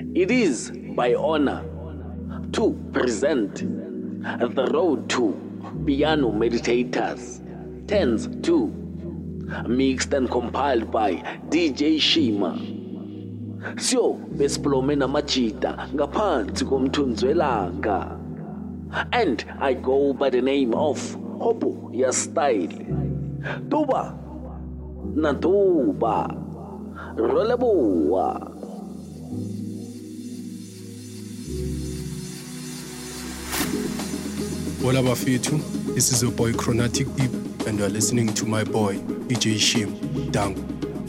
It is my honor to present The Road to Piano Meditators, Tens 2, mixed and compiled by DJ Shima. Sio besiplomena machita ngaphansi komthunzi welanga. And I go by the name of Hobo Ya Style. Tuba na tuba roleboa. All abafethu, this is your boy Chronatic Deep, and you are listening to my boy DJ Shim Dangu.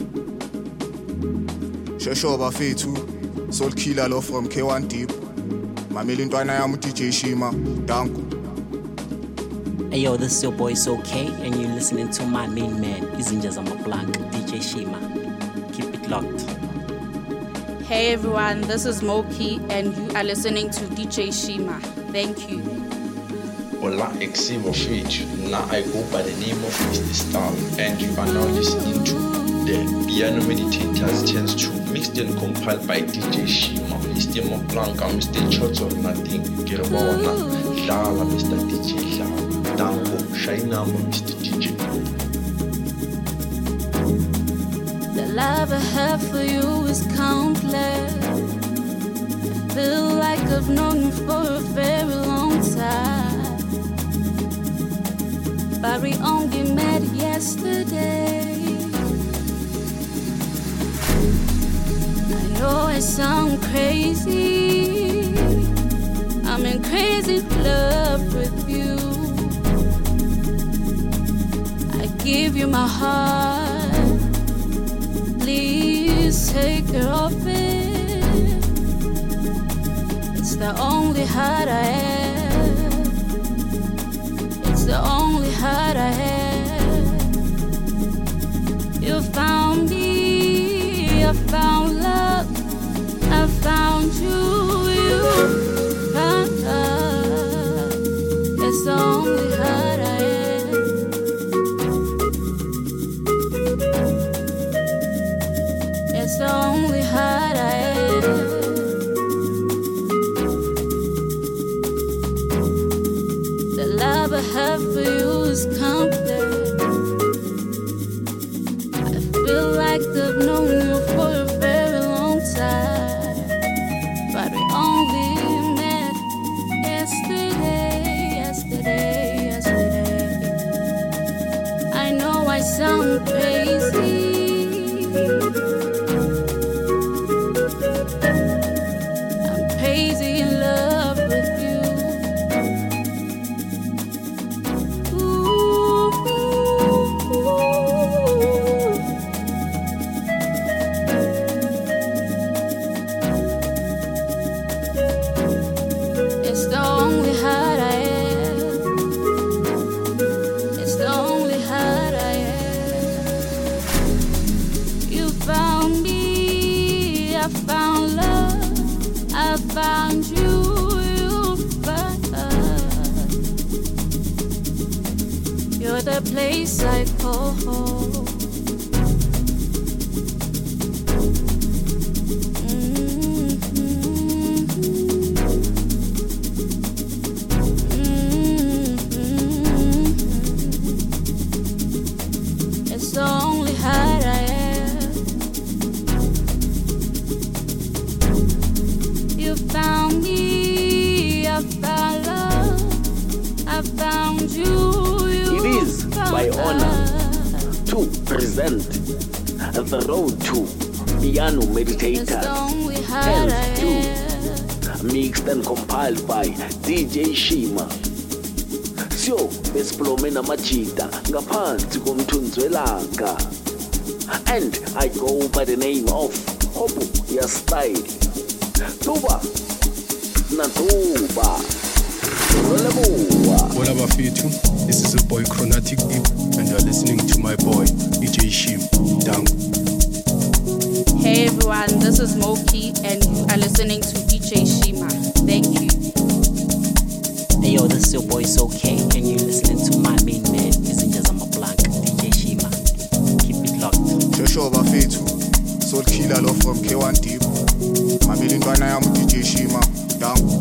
Shesho bafethu, Soul Killer lo from K1 Deep. Mameli ntwana yami DJ Shima Dangu. Hey yo, this is your boy So K, and you're listening to my main man, Izinja Zamaplank, DJ Shima. Keep it locked. Hey everyone, this is Moki, and you are listening to DJ Shima. Thank you. Hola, Eximo Fitch. Now I go by the name of Mr. Star, and you are now listening to the Piano Meditators Chance 2, mixed and compiled by DJ Shima, Mr. Moplanka, Mr. Choto, Nothing, Gerwana, Lala, Mr. DJ Lala, Dango, Shainama, Mr. DJ. The love I have for you is countless. I feel like I've known you for a very long time. But we only met yesterday. I know I sound crazy. I'm in crazy love with you. I give you my heart. Please take care of it. It's the only heart I have. It's the only heart I have. You found me, I found love, I found you, you found love. It's the only heart I have. It's the only heart I have. The love I have for you is complex. I feel like I've known you for a very long time. But we only met yesterday. I know I sound crazy. I'm crazy in love with you. It's the only heart I have. It's the only heart I have. You found me, I found love, I found you, you found love. You're the place I call home. It's the only heart I have. You found me, I found love, I found you, you It is found my honor love. to present The Road to Piano It's the Meditators, only heart I Tens 2, have. mixed and compiled by DJ Shima. Sio besiplomena machita ngaphansi komthunzi welanga. And I go by the name of Hobo Ya Style. Tuba na tuba roleboa. All abafethu, this is your boy Chronatic Deep, and you are listening to my boy DJ Shim Dangu. Hey everyone, this is Moki, and you are listening to DJ Shima. Thank you. Hey yo, this is your boy So K, and you're listening to my main man, Izinja Zamaplank, DJ Shima. Keep it locked. Shesho bafethu, Soul Killer lo from K1 Deep. mamela intwana yami uDJ Shima down.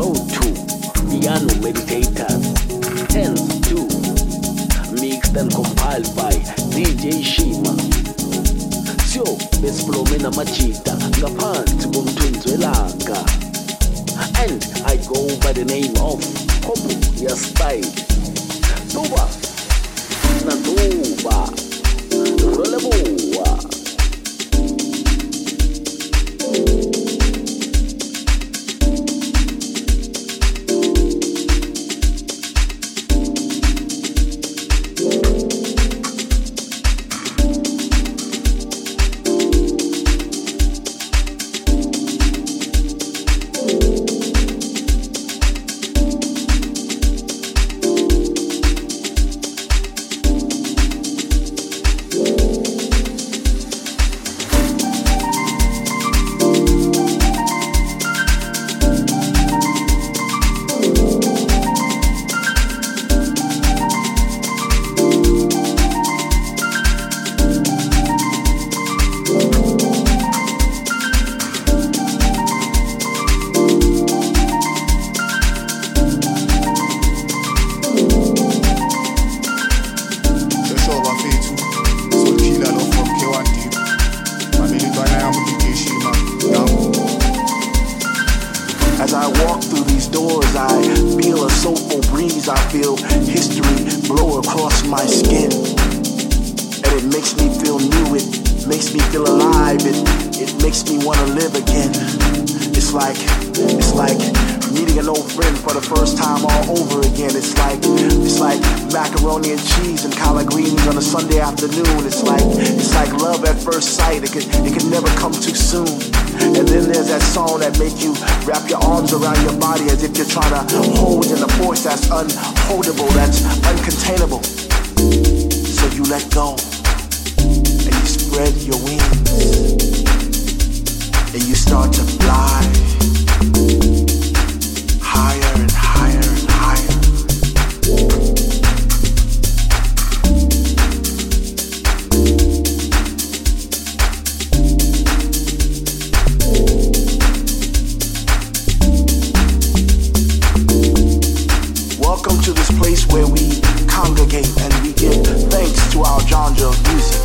road to piano meditators. 10s 2 mixed and compiled by DJ Shima. Syo besiblome namajita ngaphansi komthunzi welanga. And I go by the name of Hopu Yastyle. Tuba na tuba Roleboa. As I walk through these doors, I feel a soulful breeze. I feel history blow across my skin. And it makes me feel new, it makes me feel alive, it makes me want to live again. It's like meeting an old friend for the first time all over again. It's like macaroni and cheese and collard greens on a Sunday afternoon. It's like love at first sight. It can never come too soon. And then there's that song that make you wrap your arms around your body as if you're trying to hold in a force that's unholdable, that's uncontainable. So you let go and you spread your wings and you start to fly higher and higher and higher. Welcome to this place where we congregate and we give thanks to our genre of music.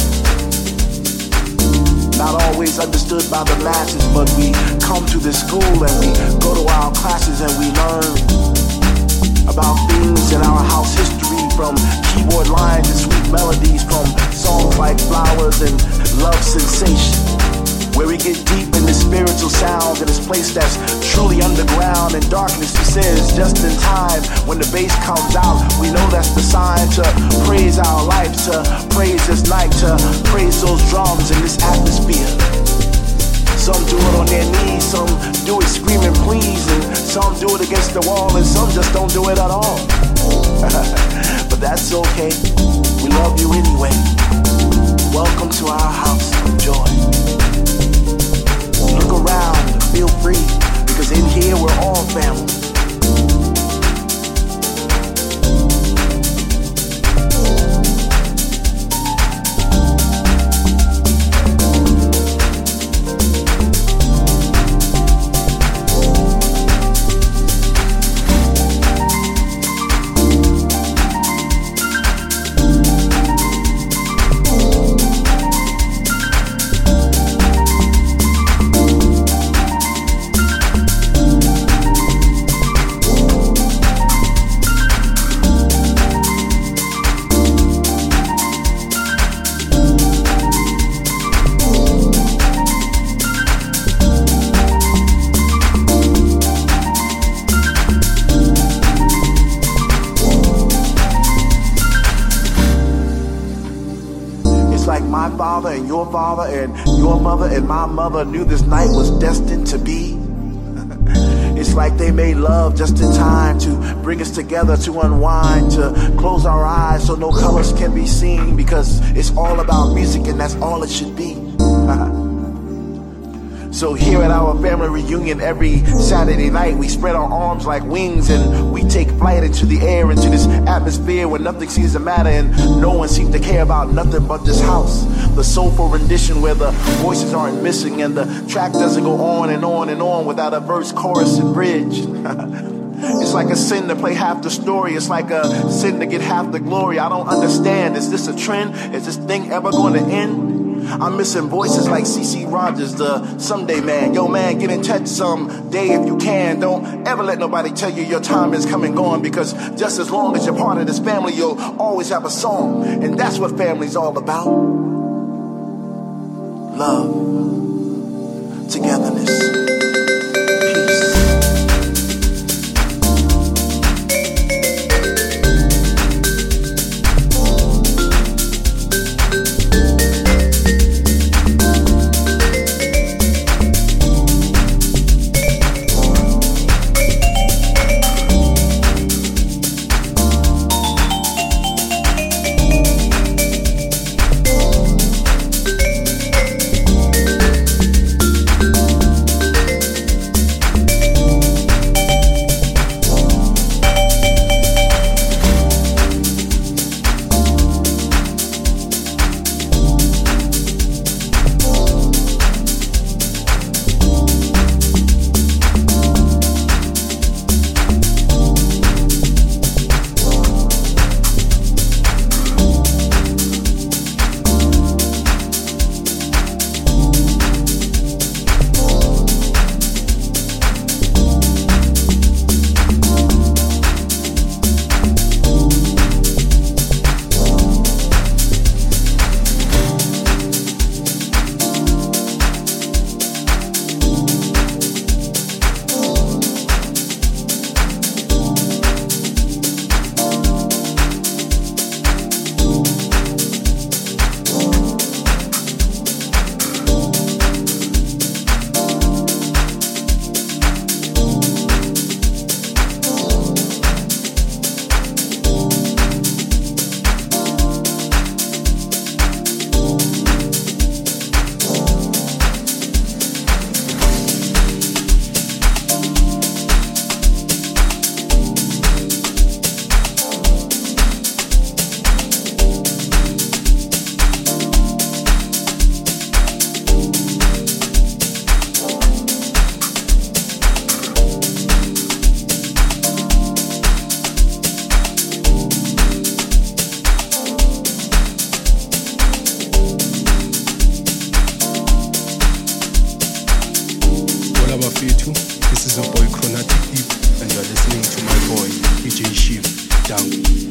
Not always understood by the masses, but we come to this school and we go to our classes and we learn about things in our house history, from keyboard lines and sweet melodies, from songs like Flowers and Love Sensation, where we get deep in the spiritual sounds in this place that's truly underground and darkness. He says just in time when the bass comes out, we know that's the sign to praise our life, to praise this night, to praise those drums in this atmosphere. Some do it on their knees, some do it screaming please, and some do it against the wall, and some just don't do it at all. But that's okay, we love you anyway. Welcome to our house of joy. Look around and feel free, because in here we're all family. My father and your father and your mother and my mother knew this night was destined to be. It's like they made love just in time to bring us together, to unwind, to close our eyes so no colors can be seen, because it's all about music and that's all it should be. So here at our family reunion every Saturday night, we spread our arms like wings and we take flight into the air, into this atmosphere where nothing seems to matter and no one seems to care about nothing but this house. The soulful rendition where the voices aren't missing and the track doesn't go on and on and on without a verse, chorus, and bridge. It's like a sin to play half the story. It's like a sin to get half the glory. I don't understand. Is this a trend? Is this thing ever going to end? I'm missing voices like CeCe Rogers, the Someday Man. Yo, man, get in touch someday if you can. Don't ever let nobody tell you your time is come and gone, because just as long as you're part of this family, you'll always have a song. And that's what family's all about. Love, togetherness. This is your boy Chronatic Deep, and you're listening to my boy DJ Shim Down.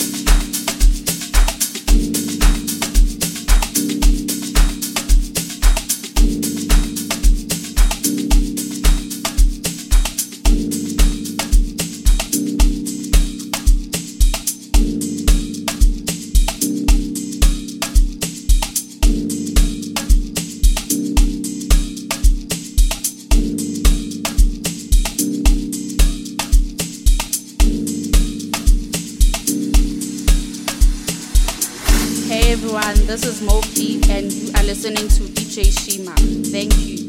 This is Moki, and you are listening to DJ Shima. Thank you.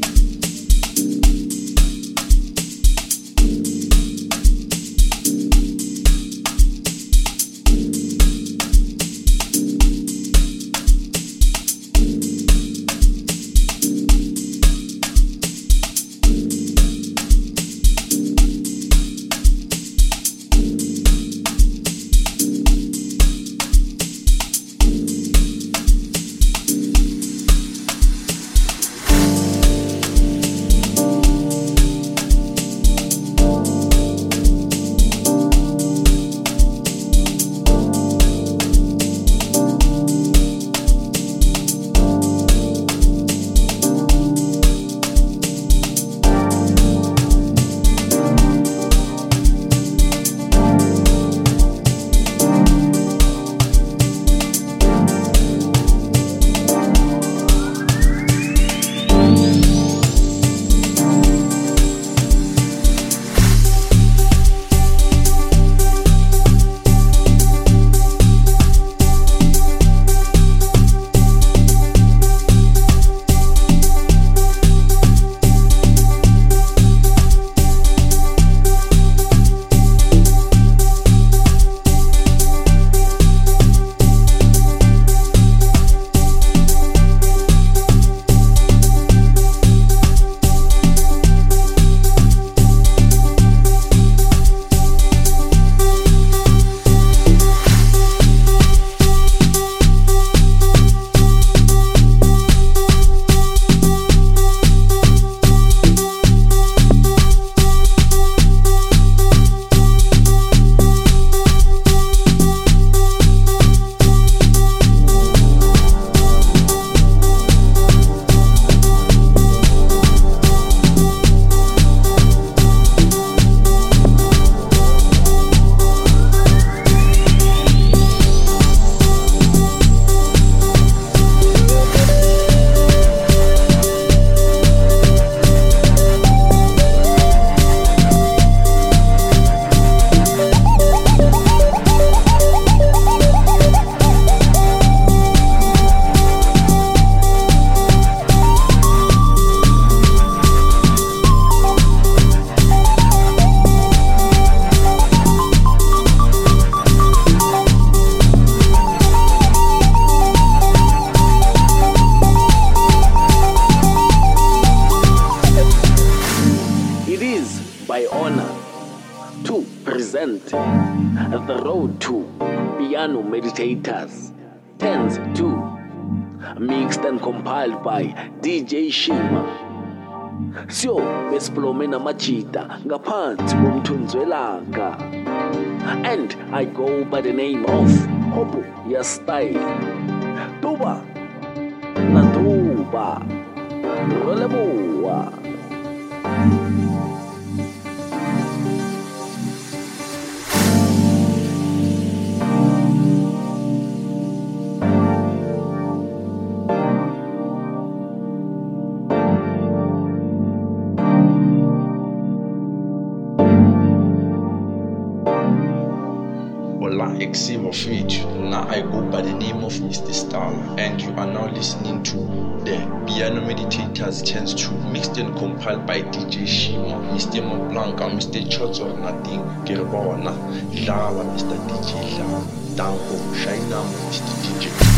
present The Road to Piano Meditators Tens 2, mixed and compiled by DJ Shima. Sio besplomena machita ngaphansi komthunzi welanga. And I go by the name of Hopo Ya Style. Tuba na tuba roleboa. Eximo Feature. Now I go by the name of Mr. Star, and you are now listening to the Piano Meditators Chance 2, mixed and compiled by DJ Shima, Mr. Mablanca, Mr. Chozo, Nothing, Gerbona, Lava, Mr. DJ Lava, Danko, Shaina, Mr. DJ.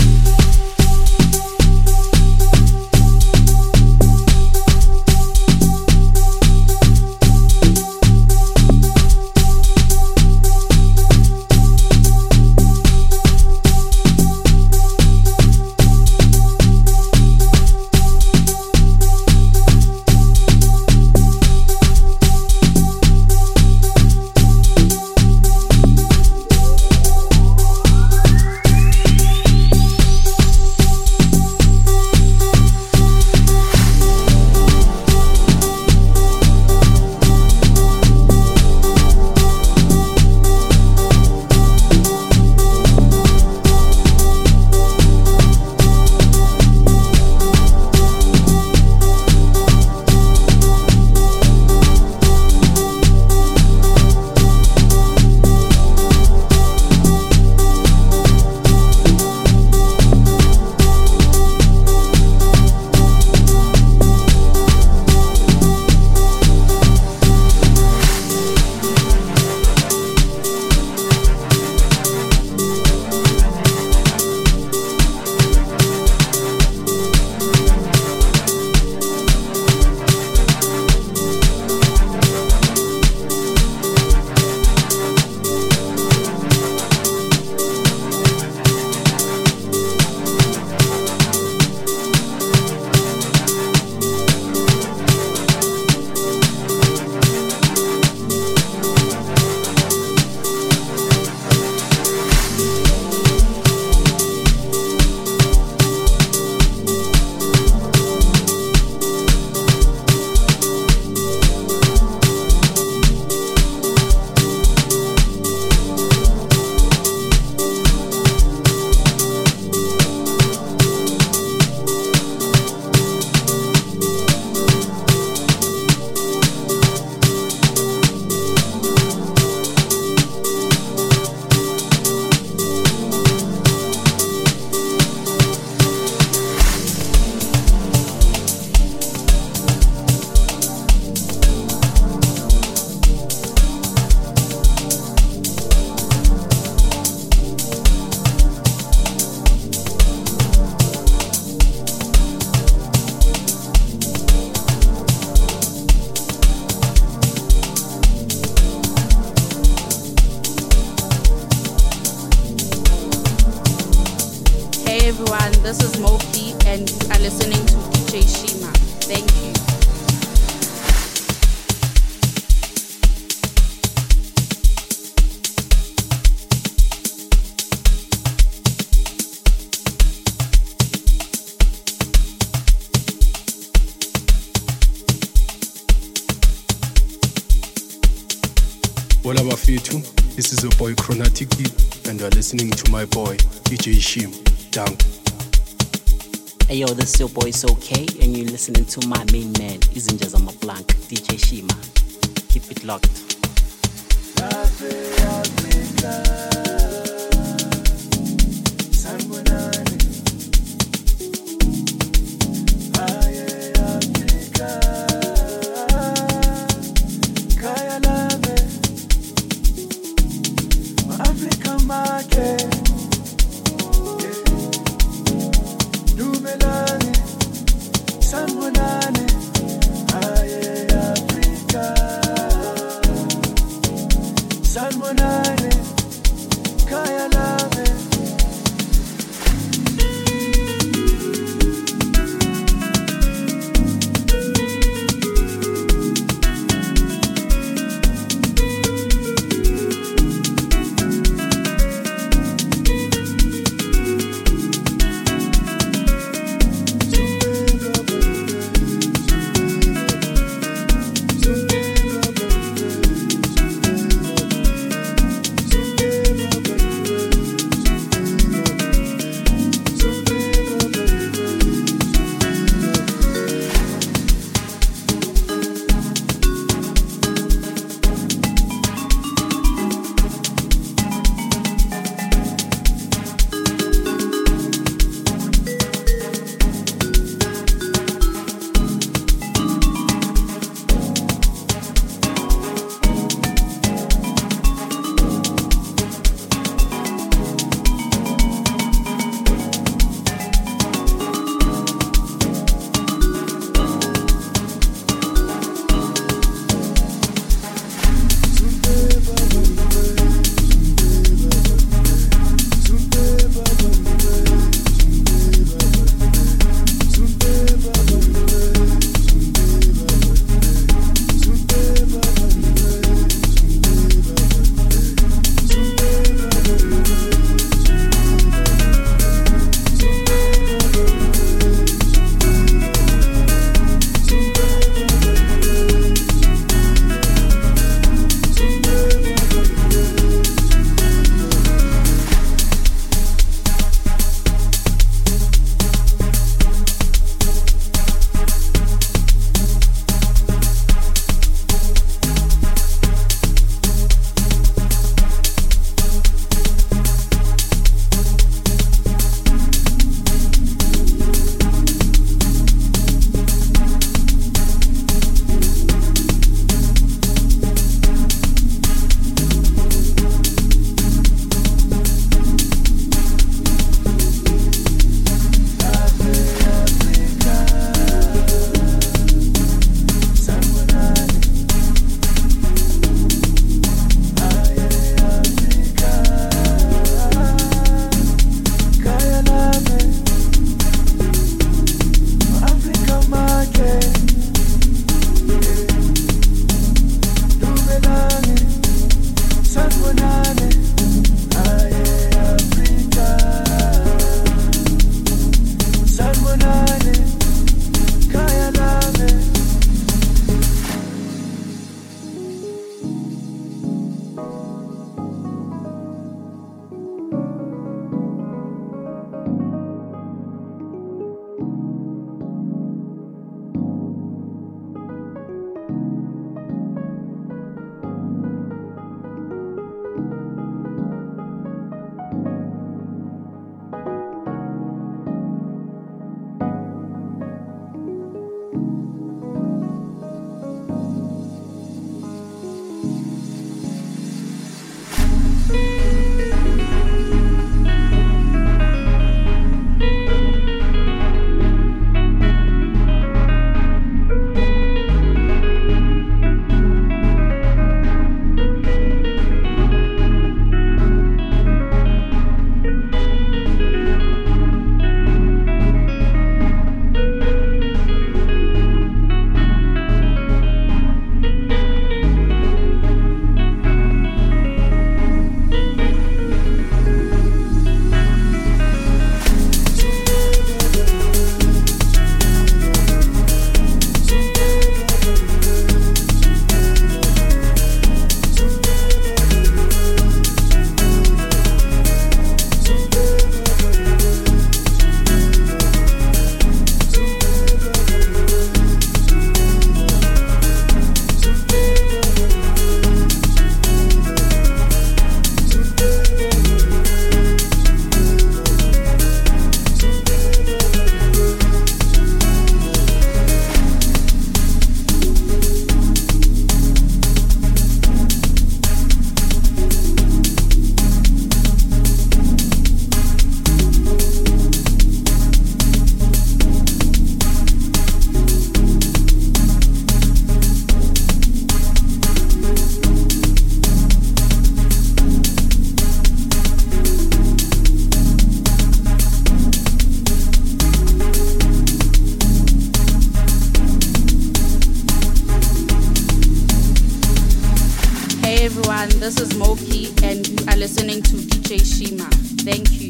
This is Moki, and you are listening to DJ Shima. Thank you. What up, Fitu? This is your boy Chronatic Deep, and you're listening to my boy DJ Shim. Down. Hey yo, this is your boy SoK, and you're listening to my main man, Izinja Blank, DJ Shima. Keep it locked. sanibonani khaya lami. Key, and you are listening to DJ Shima. Thank you.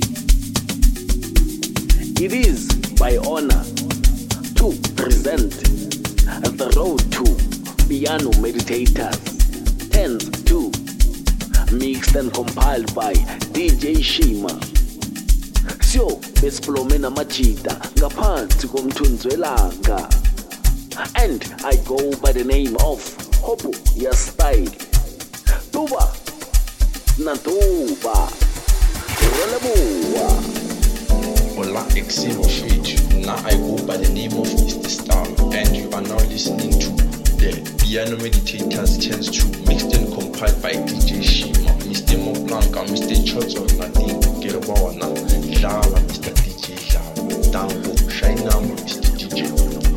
It is my honor to present The Road to Piano Meditators 10th 2, mixed and compiled by DJ Shima. Sio besiplome namajida ngaphansi komthunzi welanga. And I go by the name of Hopo Ya Style. Tuba na tuba Rolebua. Hola, Eximo Feet. Now I go by the name of Mr. Star, and you are now listening to the Piano Meditators 10th 2, mixed and compiled by DJ Shima, Mr. Moblanca, Mr. Chozo, Nadine, Gerabawana, Dala, Mr. DJ Dala, Dango, Shainamo, Mr. DJ.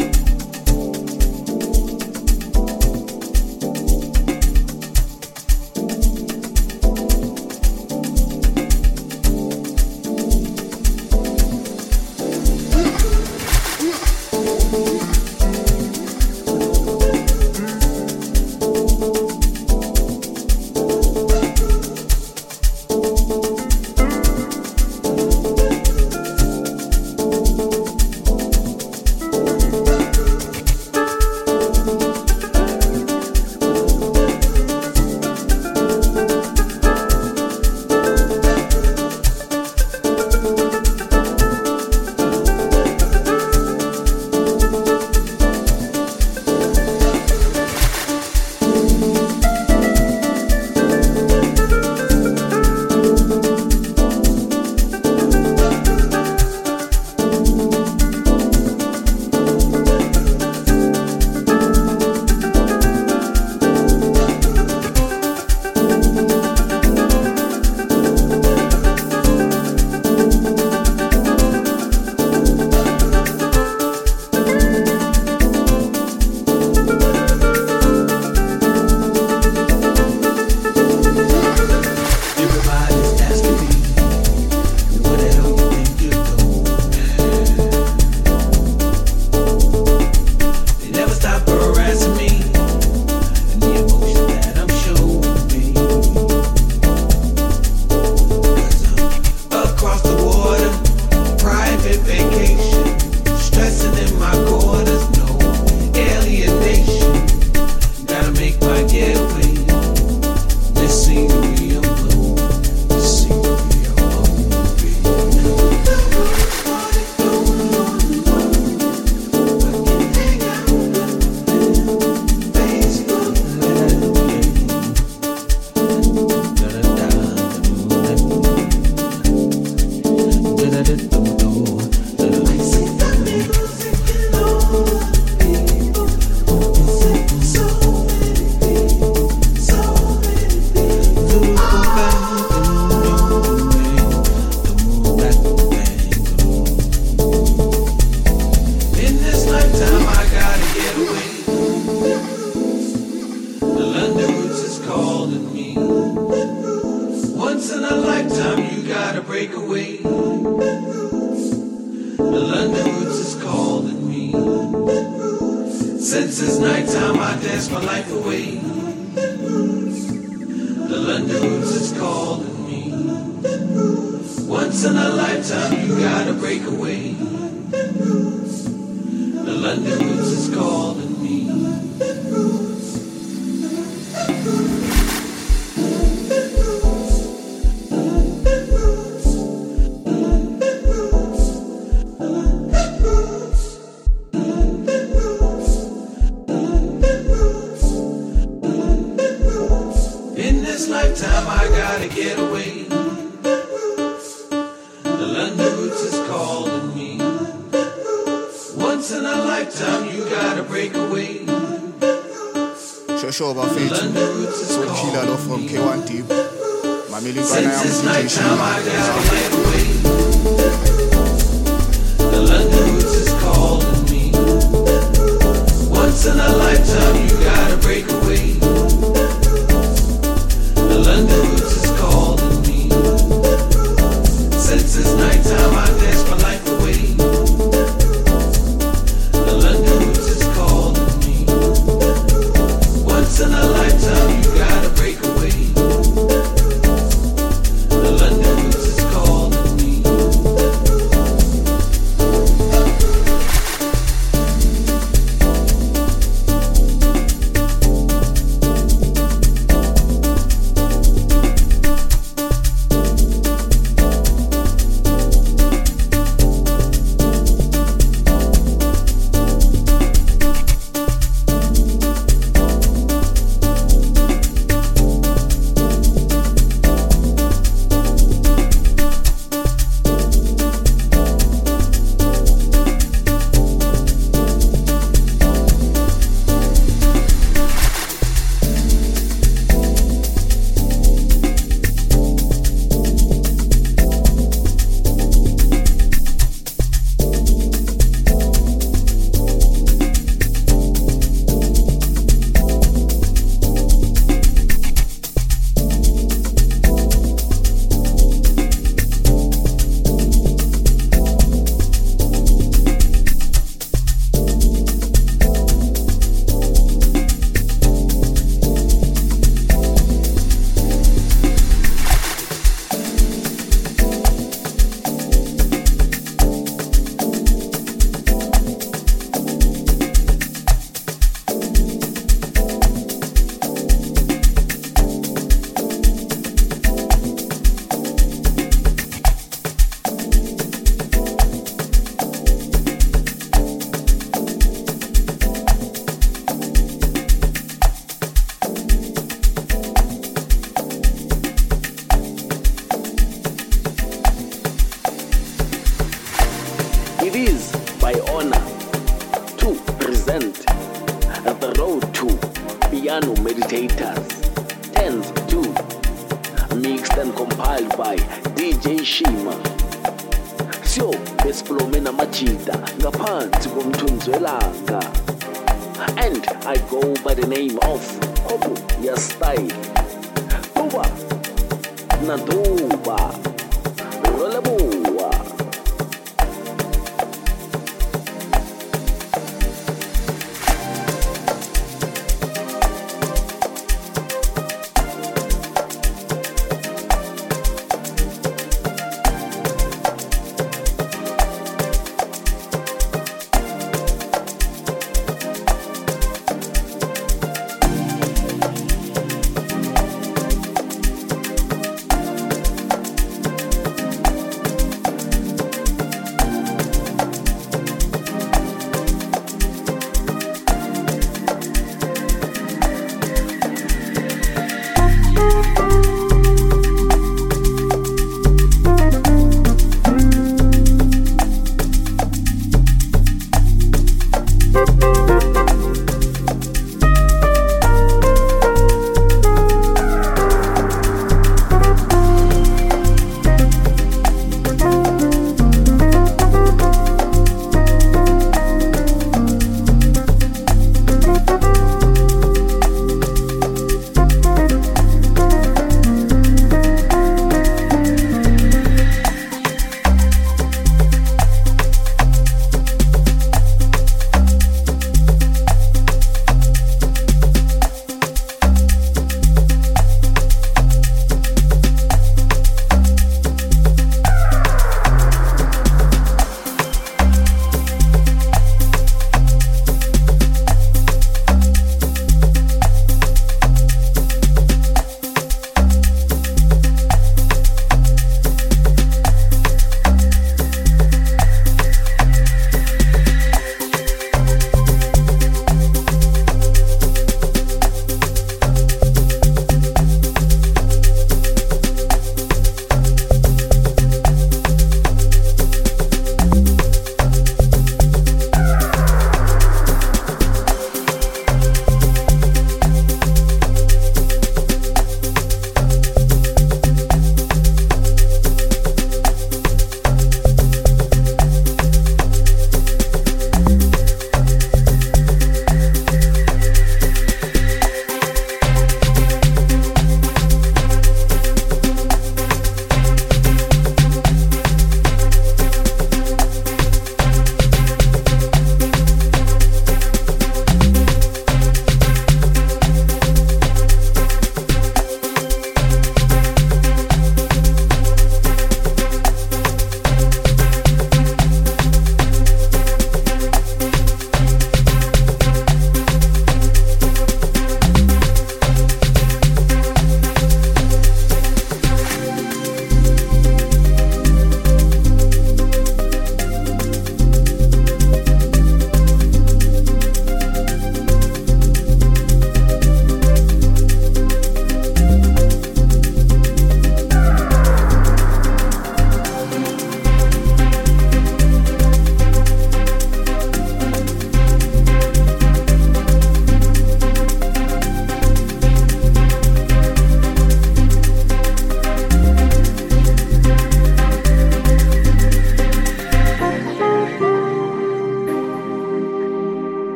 Shoshoba Fetu, Soul Killer Love from K1 Deep. Mameli Bana ya DJ Shima. The London Roots is calling me. Once in a lifetime you gotta break away. The London Roots is calling me. Since it's nighttime I dance my life away. The London Roots is calling me. Once in a lifetime you gotta break away. is my honor to present The Road to Piano Meditators, Tens 2, mixed and compiled by DJ Shima. Sio besifulumena majida ngaphansi komthunzi welanga. And I go by the name of Hobu Yastyle. Duba Naduba Rolabua.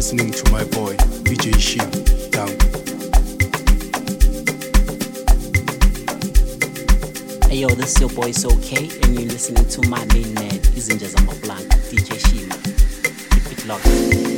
listening to my boy, DJ Shim. Down. Hey yo, this is your boy SoK, and you're listening to my main man, Izinja Zamaplank, DJ Shima. Keep it locked.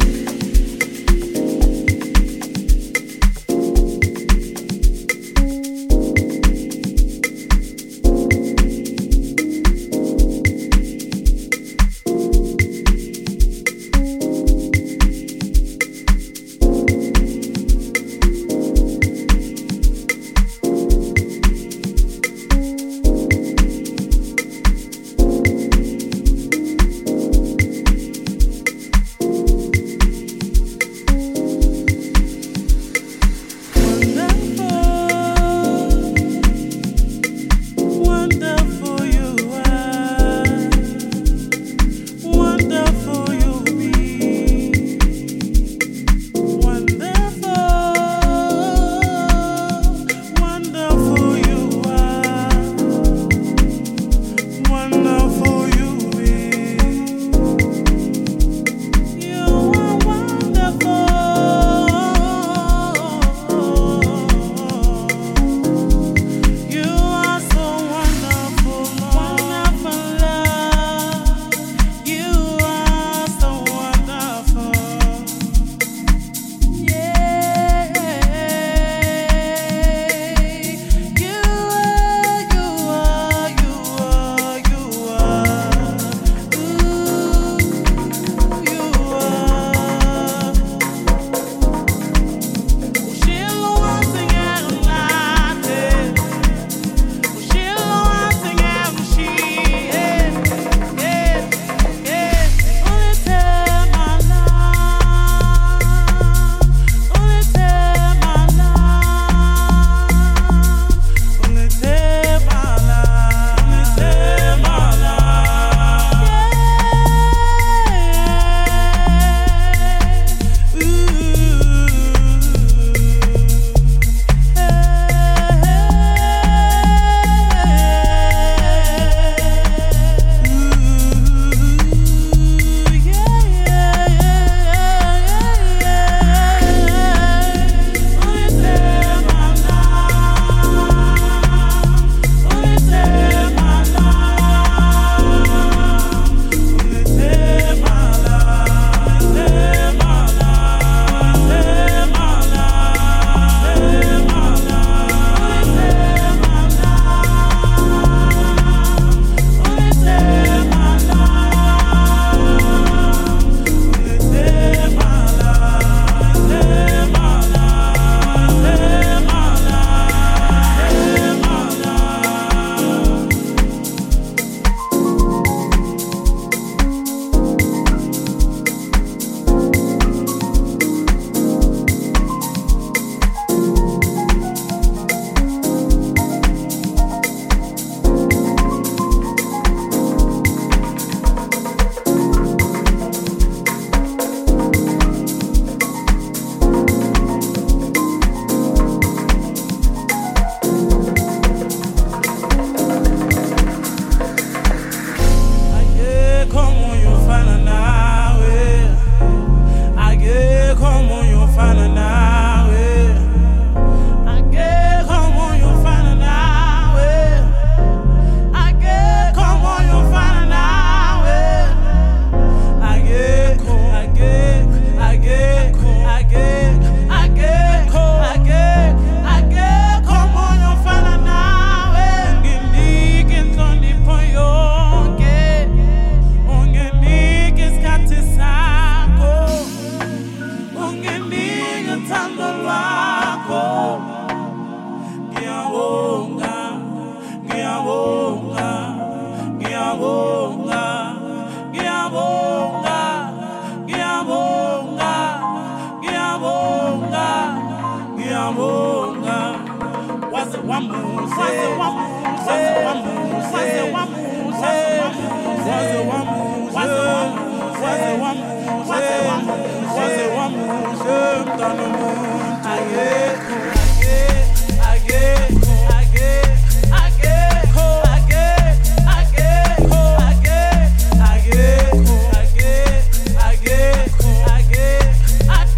I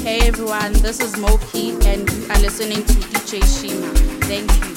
Hey everyone, this is Moki and you are listening to DJ Shima. Thank you.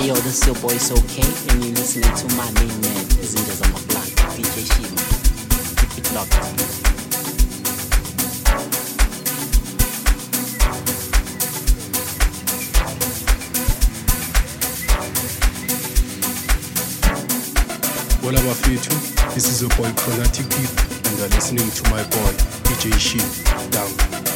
Yo, this is your boy SoK, and you're listening to my main man, Izinja Zamaplan, DJ Shima. Keep it locked. Hola Bafetu, this is your boy Chronatic Deep, and you're listening to my boy DJ Shim. Down.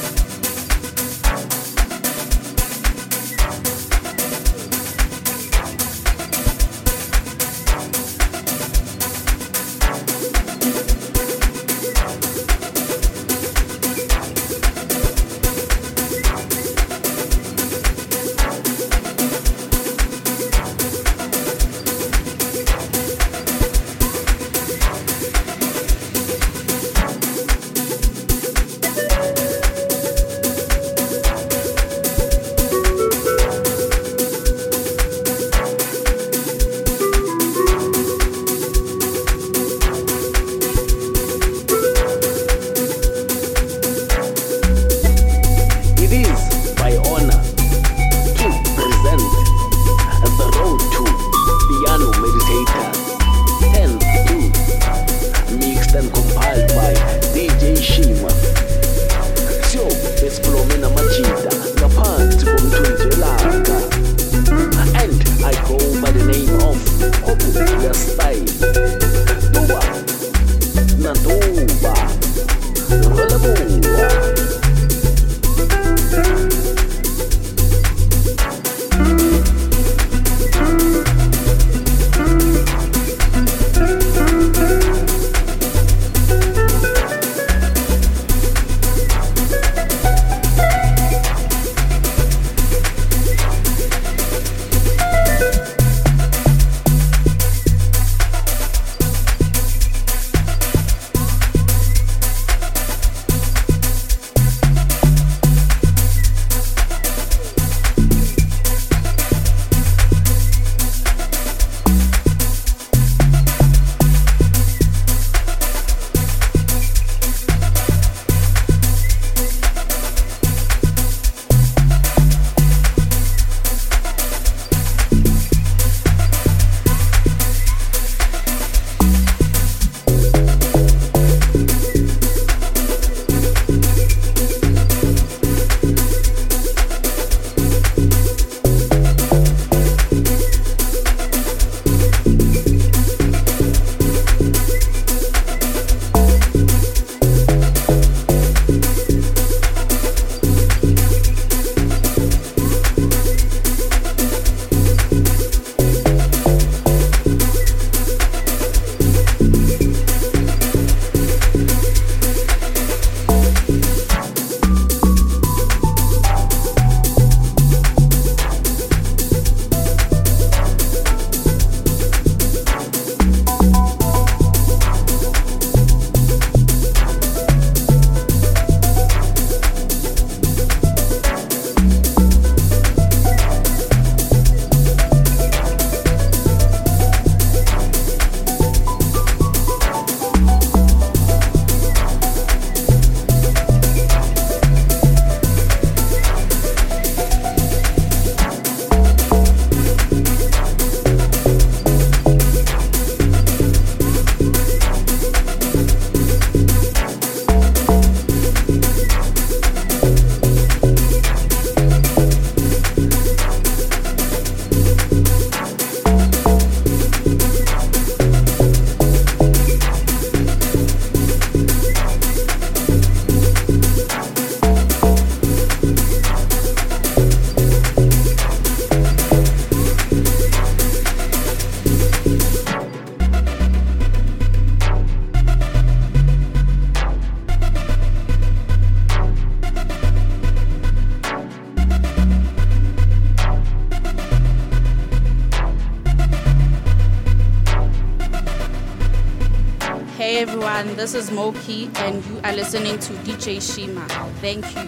Hey everyone, this is Moki and you are listening to DJ Shima. Thank you.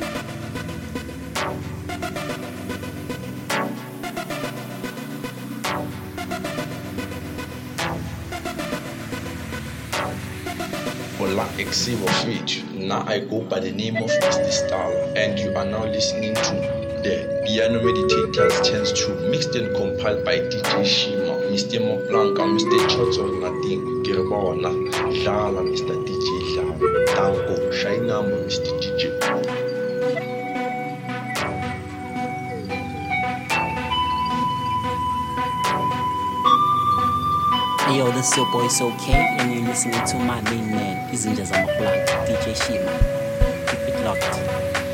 Hola, Exivo Feature. Now I go by the name of Mr. Star, and you are now listening to The Piano Meditators Chance 2, mixed and compiled by DJ Shima, Mr. Moplanka, Mr. Chocho Nating, Kiribona, Dala, Mr. DJ Dala, Tango, Shainamo, Mr. DJ. Hey yo, this is your boy SoK, and you're listening to my main man, Izinja Zamaplank, DJ Shima. Keep it locked.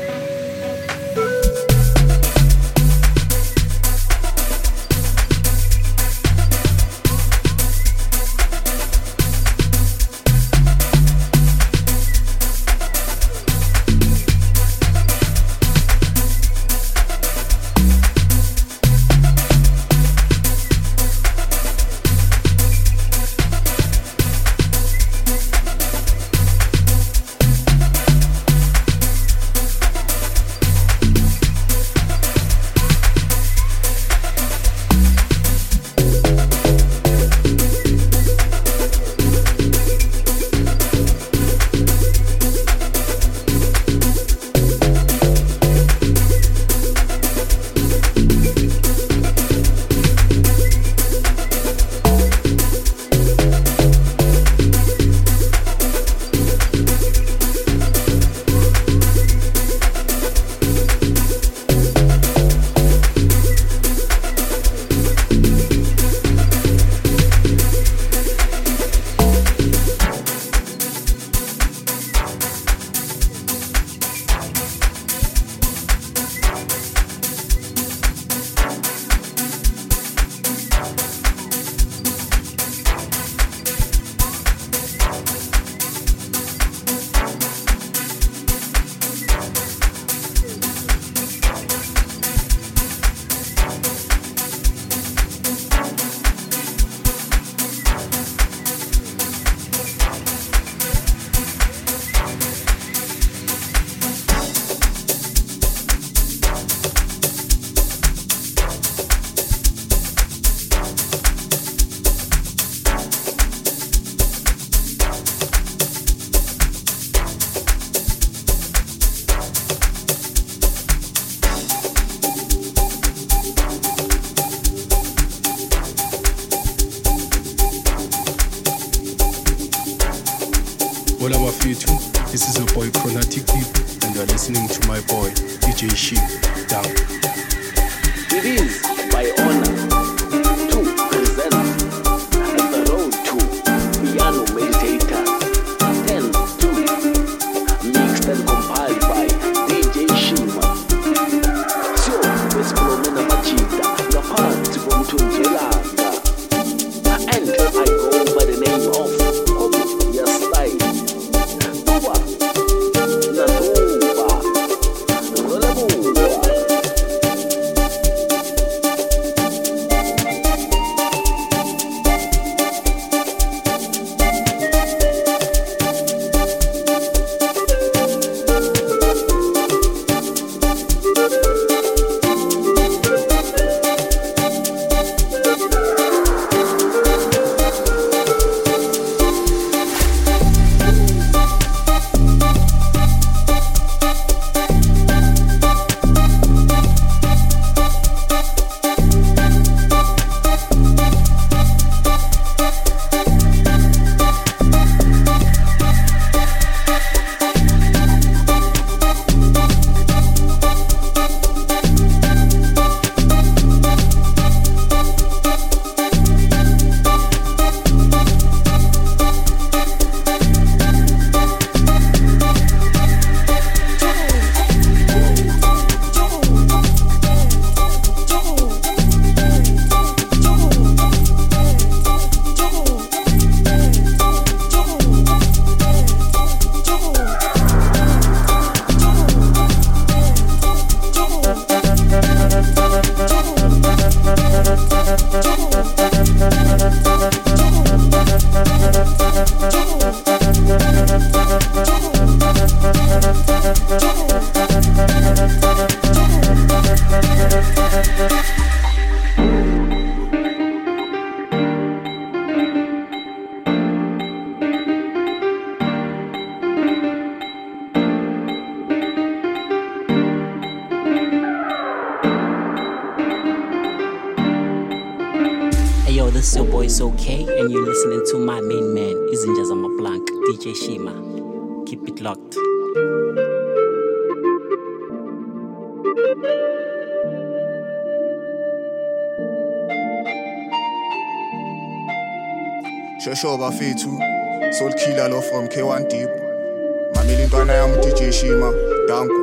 Hola Mafitu, this is your boy Chronatic Deep, and you're listening to my boy DJ Shim. Down. It is my honor to present The Road to Piano Meditator 10-2, mixed and compiled by DJ Shima. So, Wespromena Machita, ngaphansi komthunjelanga, and I go by the name of Yasai. Tuba, Natuba, Rolabuba. this is your boy SoK, and you're listening to my main man, Izinja Zamaplank, DJ Shima. Keep it locked. Shosho bafethu, Soul Killer lo from K1 Deep. Mamela intwana yami DJ Shima, danku.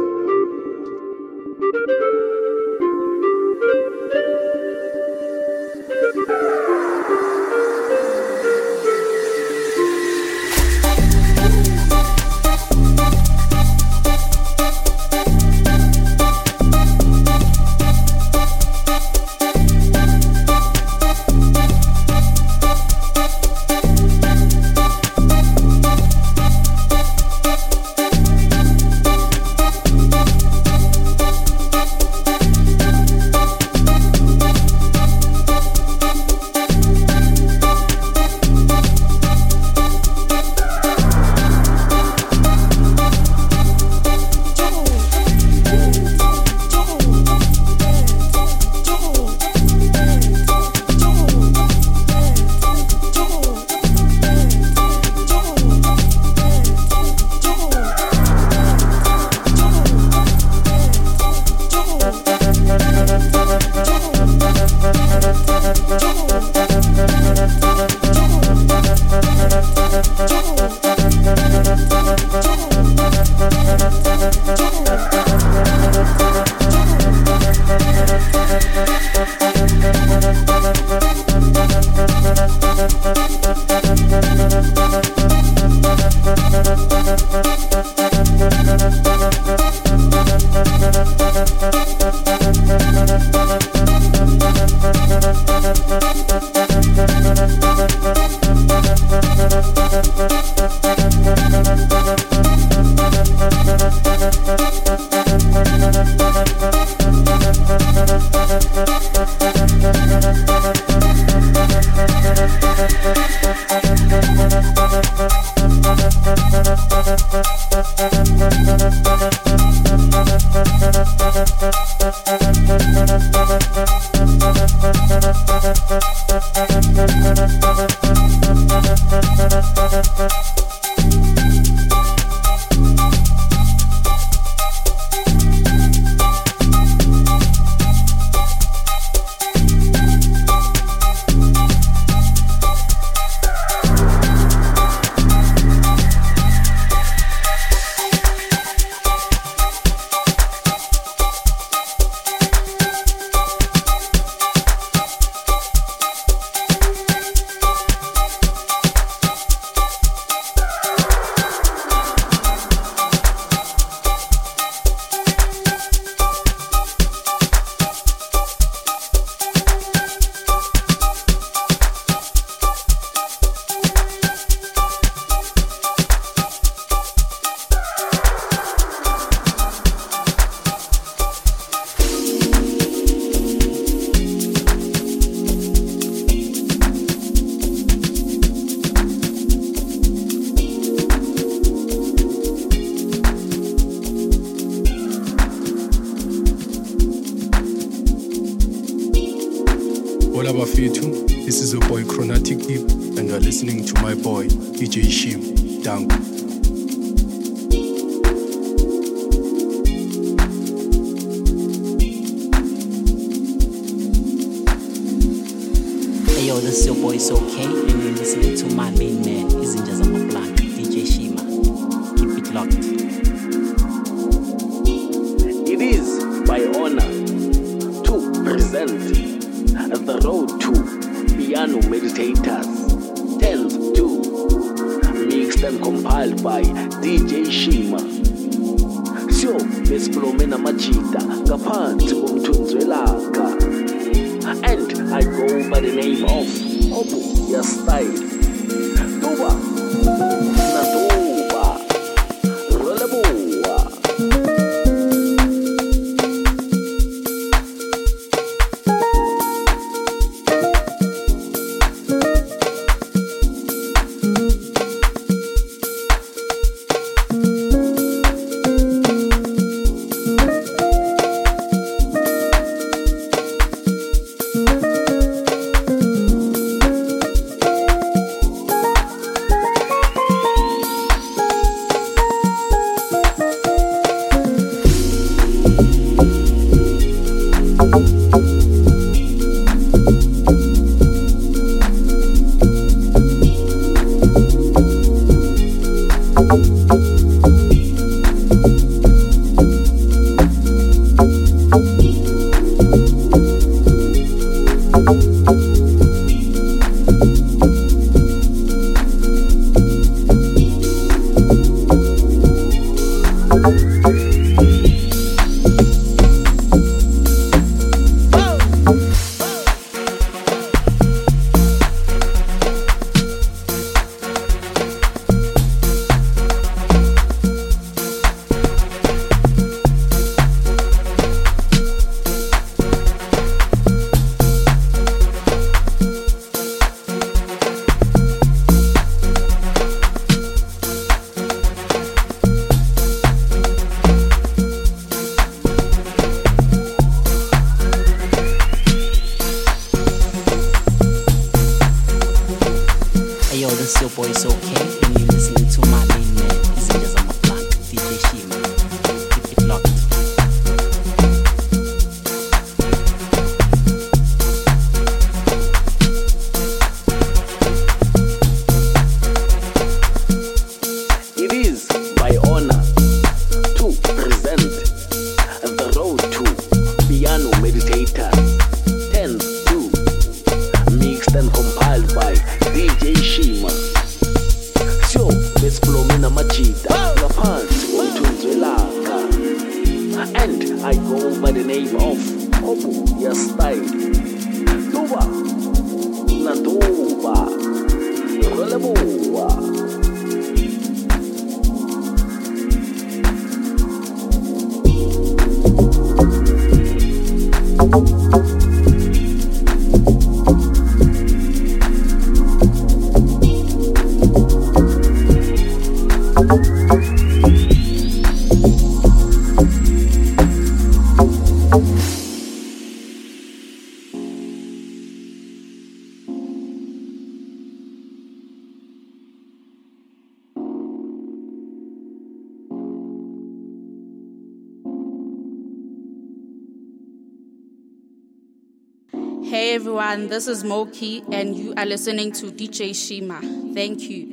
This is your boy Chronatic Deep, and you're listening to my boy DJ Shim. Dank. Hey yo, this is your boy SoK, and you're listening to my main man, Izinja Zamaplank, DJ Shima. Keep it locked. It is my honor to present The Road to Piano Meditators Tales 2, mixed and compiled by DJ Shima. Sio besikhulume namajita ngaphansi komthunzwelanga, and I go by the name of Obu Ya Style. Tuba na tuba rolebua. boy SoK, and you're listening to my main man, Izinja Zamaplank, DJ Shima. Keep it locked. It is my honor to present The Road to Piano Meditator 10-2, mixed and compiled by DJ Shima. So, besplomina majida ngaphansi komthunzwelanga, and I go by the name of Obu Yastyle. Tuba na tuba Roleboa. Hey everyone, this is Moki and you are listening to DJ Shima. Thank you.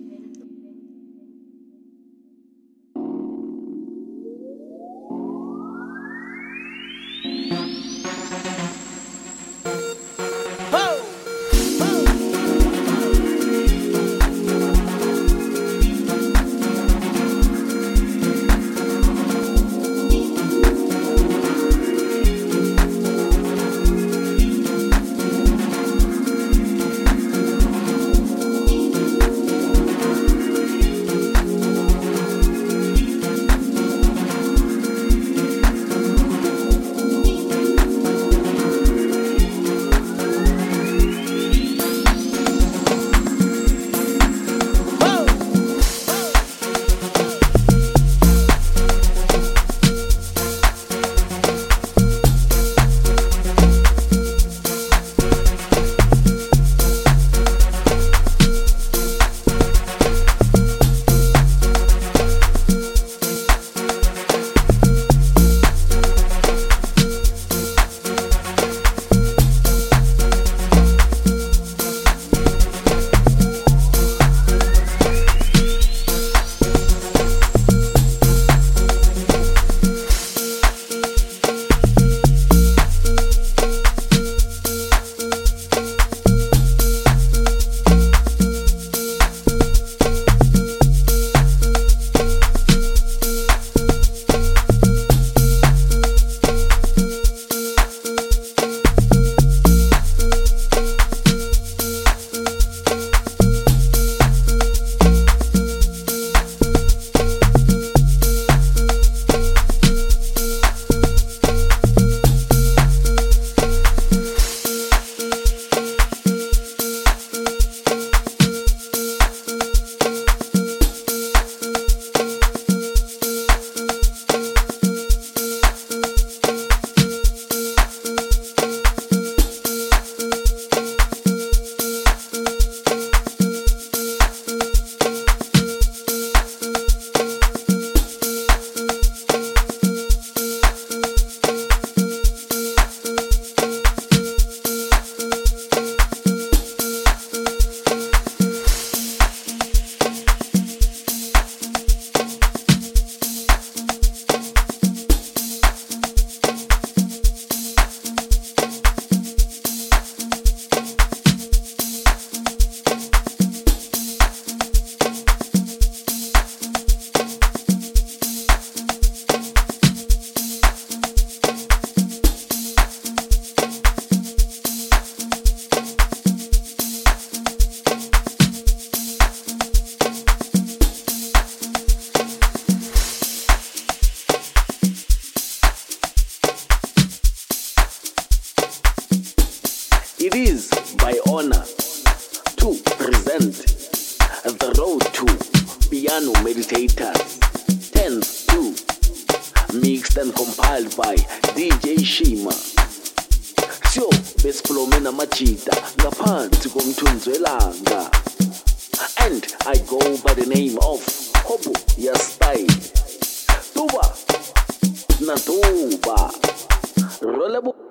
It is my honor to present The Road to Piano Meditators 10-2, mixed and compiled by DJ Shima. So, besplomena majida ngaphansi komthunzwelanga, and I go by the name of Hopu Yastai. Tuba, Natuba, Rolebo.